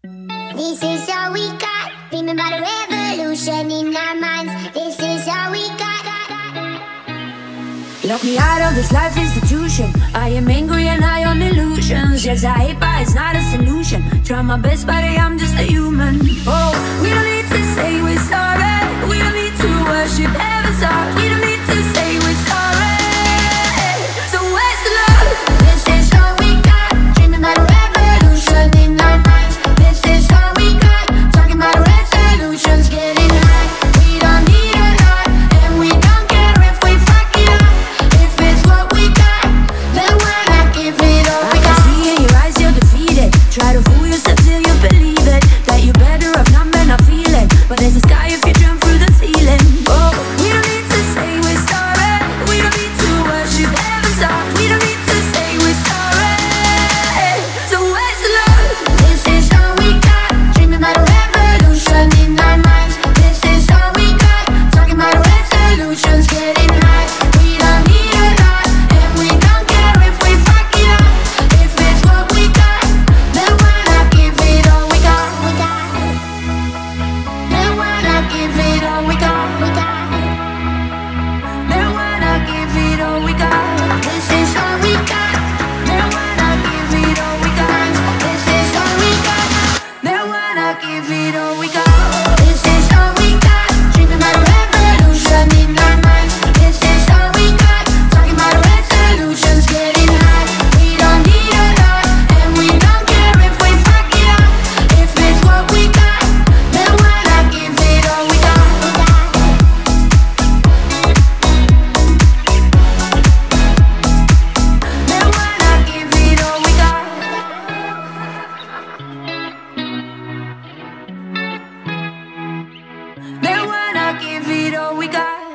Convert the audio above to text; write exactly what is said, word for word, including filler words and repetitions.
This is all we got. Dreaming about a revolution in our minds. This is all we got. Lock me out of this life institution. I am angry and high on illusions. Yes, I hate, but it's not a solution. Try my best, but I'm just a human. Oh, we don't need to say we're sorry. We don't need to worship heaven's heart. We don't need to say we're sorry. So where's the love? This is all we got. Dreaming about a revolution in our minds. This is all we got. Talking about resolutions, getting high. We don't need a lot, and we don't care if we fuck it up. If it's what we got, then why not give it all we I can got? see in your eyes you're defeated. Try to fool yourself till you believe it. That you're better off not men are feeling. But there's a sky if you jump through the ceiling. Oh, we don't need to say we're sorry. We don't need to worship heaven's heart. We don't need to say we're sorry. So where's the love? This is all we got. Dreaming about a revolution in our minds. This is all we got. Talking about resolutions, getting high. We don't need a lot, and we don't care if we fuck it up. If it's what we got, then why not give it all we got? We got. Then why not give it all we got? We got. Then why not give it all we got? This is all we got. Then why not give it all we got? This is all we got. Then why not give it all we got? This is all we got. Dreaming about a revolution in our minds. This is all we got. Talking about resolutions, getting high. We don't need a lot, and we don't care if we fuck it up. If it's what we got, then why not give it all we got? Then why not give it all we got? Then why not give it all we got?